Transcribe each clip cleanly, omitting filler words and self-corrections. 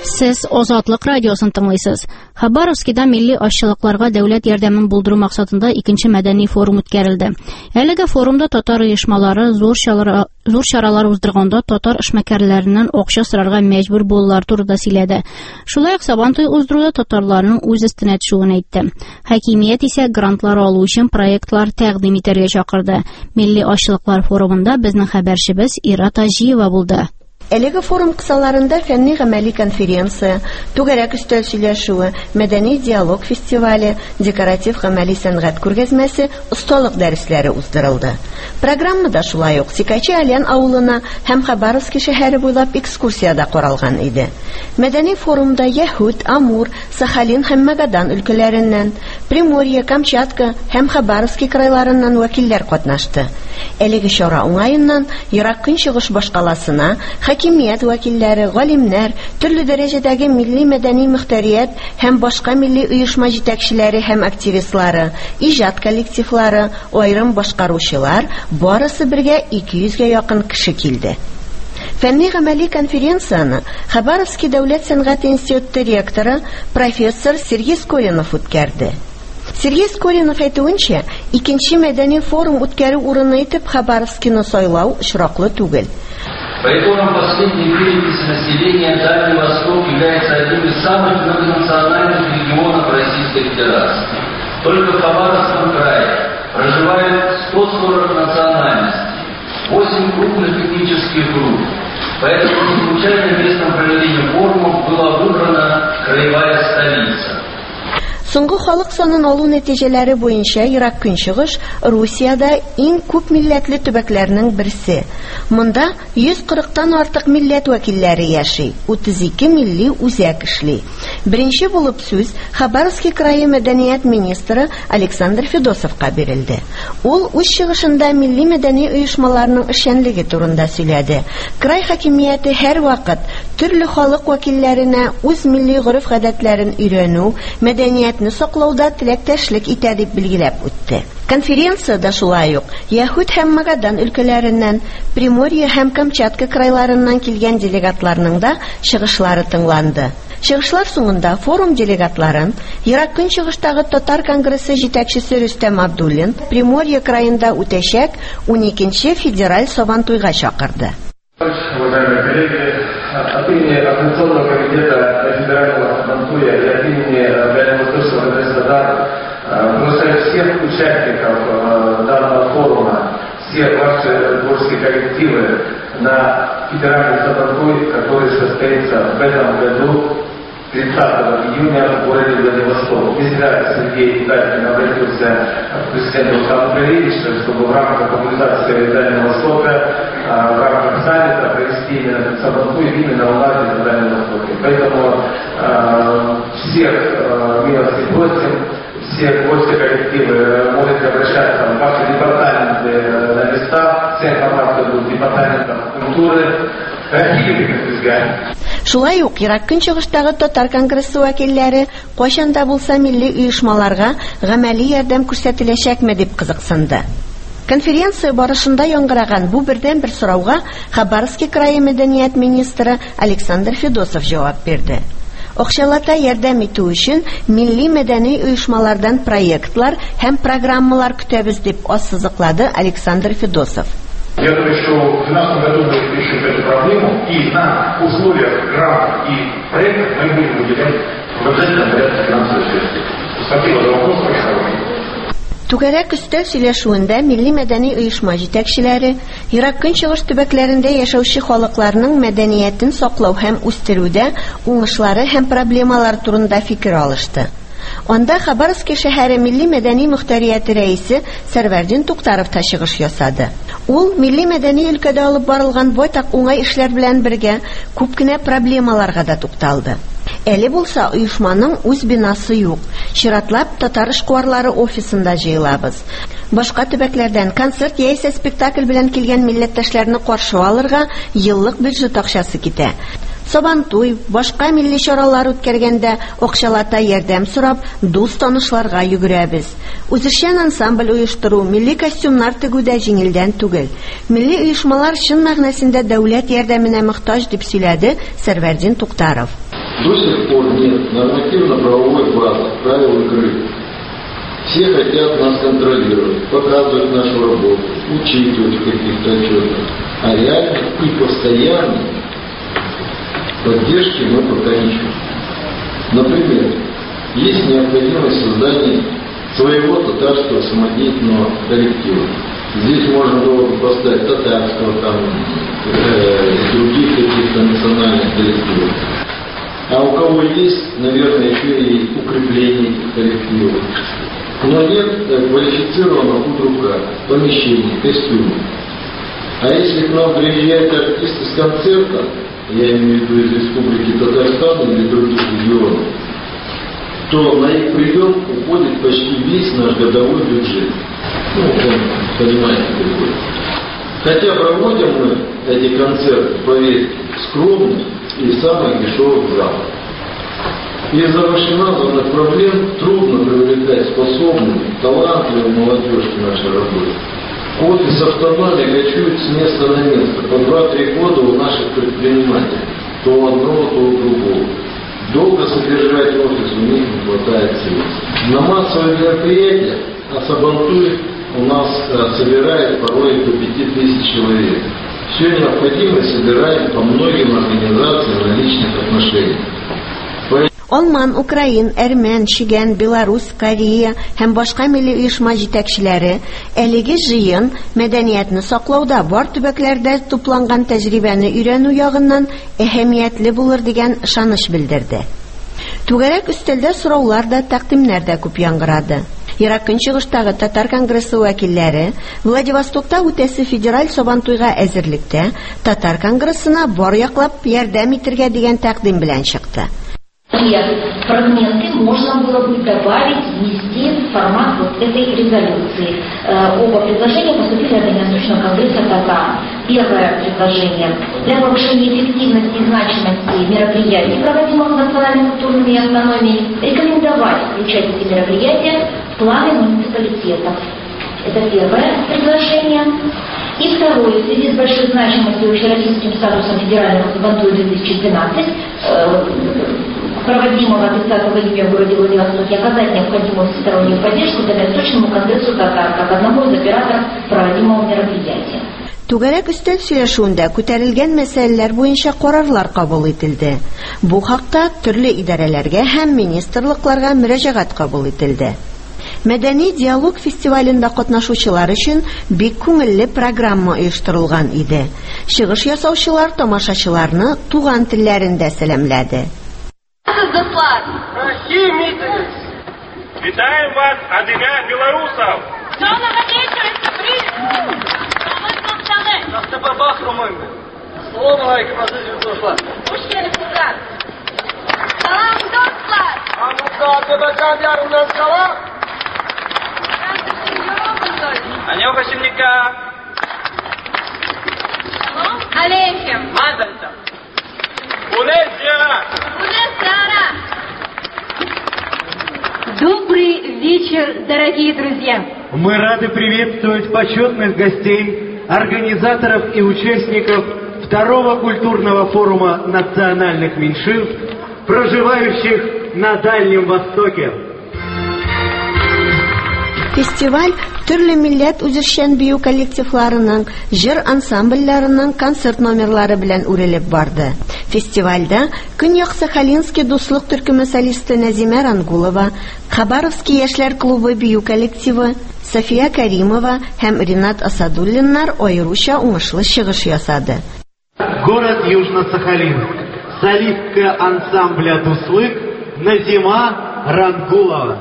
Сез Азатлык радиосын тыңлыйсыз. Хабаровскида милли ашчылыкларга дәүләт ярдәмен булдыру максатында икенче мәдәни форум үткәрелде. Әлеге форумда татар оешмалары зур чаралар уздырганда татар эшмәкәрләреннән акча сорарга мәҗбүр булулар турында сөйләде. Шулай ук Сабантуй уздыруда татарларның үз өстенә төшүен әйтте. Хакимият исә грантлар алу өчен проектлар тәкъдим итәргә чакырды. Милли ашчылыклар форумында безнең хәбәрчебез Ира Тажиева булды. Әлеге форум кысаларында фәнни-гамәли конференция, түгәрәк өстәл сөйләшүе, мәдәни диалог фестивале, декоратив-гамәли сәнгать күргәзмәсе, осталык дәресләре уздырылды. Программада шулай ук Сикачи-Алян авылына һәм Хабаровск шәһәре буйлап экскурсияда каралган иде. Мәдәни форумда Яһүд, Амур, Сахалин һәм Магадан өлкәләреннән, Приморье, Камчатка һәм Хабаровск крайларыннан вәкилләр катнашты. Әлеге чара уңаеннан Ерак Көнчыгыш башкаласына хакимият вәкилләре, галимнәр, төрле дәрәҗәдәге милли-мәдәни мөхтәрият һәм башка милли оешма җитәкчеләре һәм активистлары, иҗат коллективлары, аерым башкаручылар, барысы бергә 200-гә якын кеше килде. Фәнни-гамәли конференцияны Хабаровский дәүләт сәнгать институты ректоры профессор Сергей Скоринов үткәрде. Сергей Скоринов әйтүенчә, икенче мәдәни форум үткәрү урыны итеп Хабаровскийны сайлау очраклы түгел. По итогам последней переписи населения Дальний Восток является одним из самых многонациональных регионов Российской Федерации. Только в Хабаровском крае проживает 140 национальностей, 8 крупных этнических групп. Поэтому не случайно местом проведения форумов была выбрана краевая столица. Соңгы халык санын алу нәтиҗәләре буенча Ерак Көнчыгыш Русиядә иң күп милләтле төбәкләрнең берсе. Монда 140-тан артык милләт вәкилләре яши, 32 милли үзәк эшли. Беренче булып сүз Хабаровский крае мәдәният министры Александр Федосовка бирелде. Ул үз чыгышында милли мәдәни оешмаларның эшчәнлеге турында сөйләде. Край хакимияте һәр вакыт төрле халык вәкилләренә үз милли гореф-гадәтләрен өйрәнү, мәдәният саклауда теләктәшлек итә дип билгеләп үтте. Конференцияда шулай ук Яһүд һәм Магадан өлкәләреннән, Приморье һәм Камчатка крайларыннан килгән делегатларның да чыгышлары тыңланды. Чыгышлар соңында форум делегатларын Ерак Көнчыгыштагы татар конгрессы җитәкчесе Рөстәм Абдуллин Приморье краенда үтәчәк 12-нче федераль Сабантуйга чакырды. Уважаемые коллеги, от имени Организационного комитета федерального Сабантуя и от имени Дальневосточного Краснодар приглашаю всех участников данного форума, все ваши творческие коллективы на федеральный Сабантуй, который состоится в этом году 30 июня в городе Владивосток. Не зря Сергей Дальний обратился к президенту Александру Григорьевичу, чтобы в рамках популяризации Дальнего Востока, в рамках саммита провести именно Сабантуй именно у нас на Дальнем Востоке. Поэтому всех милости просим, все гости коллективы можете обращаться в ваши департаменты на места, всех информации департаментов культуры, архивы, как сказать. Шулай ук Ерак Көнчыгыштагы татар конгрессы вәкилләре кайчанда булса милли оешмаларга гамәли ярдәм күрсәтеләчәкме дип кызыксынды. Конференция барышында яңгыраган бу бердән-бер сорауга Хабаровский крае мәдәният министры Александр Федосов җавап бирде. Акчалата ярдәм итү өчен милли мәдәни оешмалардан проектлар һәм программалар көтәбез дип ассызыклады Александр Федосов. Я думаю, что в 2012 году мы решим эту проблему, и на условиях грантов и проектов мы будем выделять в обязательном порядке финансовые средства. Спасибо за вопрос, большое. Түгәрәк өстәл сөйләшүендә милли мәдәни оешма җитәкчеләре Ерак Көнчыгыш төбәкләрендә яшәүче халыкларның мәдәниятен саклау һәм үстерүдә уңышлары һәм проблемалар турында фикер алышты. Анда Хабаровск шәһәре милли мәдәни мөхтәрияте рәисе Сәрвәрдин Туктаров та чыгыш ясады. Ул милли мәдәни өлкәдә алып барылган байтак уңай эшләр белән бергә күп кенә проблемаларга да тукталды. Әле булса оешманың үз бинасы юк. Чиратлап татар эшкуарлары офисында җыелабыз. Башка төбәкләрдән концерт яисә спектакль белән килгән милләттәшләрне каршы алырга еллык бюджет акчасы китә. Сабантуй, башка милли чаралар үткәргәндә акчалата ярдәм сорап, дус-танышларга йөгерәбез. Үзешчән ансамбль оештыру, милли костюмнар тегүдә җиңелдән түгел. Милли оешмалар чын мәгънәсендә дәүләт ярдәменә мохтаҗ дип сөйләде Сәрвәрдин Туктаров. До сих пор нет нормативно-правовой базы, правил игры. Все хотят нас контролировать, показывать нашу работу, учитывать в каких-то отчетах. А реально и постоянно поддержки мы пока не чувствуем. Например, есть необходимость создания своего татарского самодеятельного коллектива. Здесь можно было бы поставить татарского, других каких-то национальных коллективов. А у кого есть, наверное, еще и укрепление коллективов. Но нет квалифицированного худрука, помещений, костюмов. А если к нам приезжают артисты с концерта, я имею в виду из Республики Татарстан или других регионов, то на их прием уходит почти весь наш годовой бюджет. Понимаете, какой. Хотя проводим мы эти концерты, поверьте, скромно и в самых дешевых залах. Из-за финансовых проблем трудно привлекать способную, талантливую молодежь к нашей работе. Офис автономии кочует с места на место. По 2-3 года у наших предпринимателей. То у одного, то у другого. Долго содержать офис у них не хватает сил. На массовые мероприятия Сабантуй у нас собирает порой до 5000 человек. Все необходимое собираем по многим организациям на личных отношениях. Алман, Украин, Әрмән, Чигән, Беларус, Корея һәм башка милли оешма җитәкчеләре әлеге җыен мәдәниятне саклауда бар төбәкләрдә тупланган тәҗрибәне өйрәнү ягыннан әһәмиятле булыр дигән ышаныч белдерде. Түгәрәк өстәлдә сораулар да, тәкъдимнәр дә күп яңгырады. Ерак Көнчыгыштагы Татар конгрессы вәкилләре Владивостокта үтәсе федераль Сабантуйга әзерлектә Татар конгрессына бар яклап ярдәм итәргә дигән тәкъдим белән чыкты. Фрагменты можно было бы добавить, внести в формат вот этой резолюции. Оба предложения поступили от Дальневосточного конгресса Татар. Первое предложение. Для повышения эффективности и значимости мероприятий, проводимых национальными культурными и автономией, рекомендовать включать эти мероприятия в планы муниципалитетов. Это первое предложение. И второе, в связи с большой значимостью и общероссийским статусом федерального Сабантуя 2012, проводимого 30 июня в городе Владивостоке, оказать необходимую всестороннюю поддержку Дальневосточному конгрессу Татар, как одному из операторов проводимого мероприятия. Түгәрәк өстәл сөйләшүендә күтәрелгән мәсьәләләр буенча карарлар кабул ителде. Бу хакта төрле идарәләргә һәм министрлыкларга мөрәҗәгать кабул ителде. Мәдәни диалог фестивалендә катнашучылар өчен бик күңелле программа оештырылган иде. Чыгыш ясаучылар тамашачыларны туган телләрендә сәламләде. Вітаємо вас від ім'я білорусів! Нас тепер бахромим! Салам алейкум, азизim dostlar! Hoş geldin Furkan! Salam dostlar! Anımızda Azerbaycan yarından salam! Аньохашимника! Salam aleykum! Мазальта! Унезия! Унезара! Добрый вечер, дорогие друзья! Мы рады приветствовать почетных гостей, организаторов и участников второго культурного форума национальных меньшинств, проживающих на Дальнем Востоке. Фестиваль төрле милләт үзешчән бию коллективларының, җыр ансамбльләренең концерт номерлары белән үрелеп барды. Фестивальдә Көньяк-Сахалинский дуслык төркеме солисты Назимә Рангулова, Хабаровский яшьләр клубы бию коллективы София Каримова һәм Ринат Асадуллиннар аеруча уңышлы чыгыш ясады. Город Южно-Сахалин. Солистка ансамбля «Дуслык» Назима Рангулова.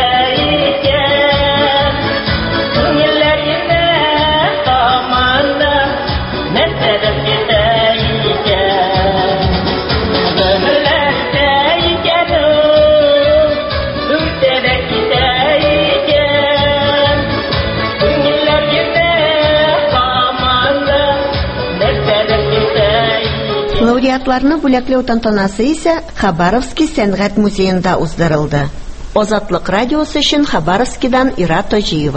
Commander Плагиатларны бүләкләү тантанасы исә Хабаровский сәнгать музеенда уздырылды. Азатлык радиосы өчен Хабаровскидан Ира Таҗиева.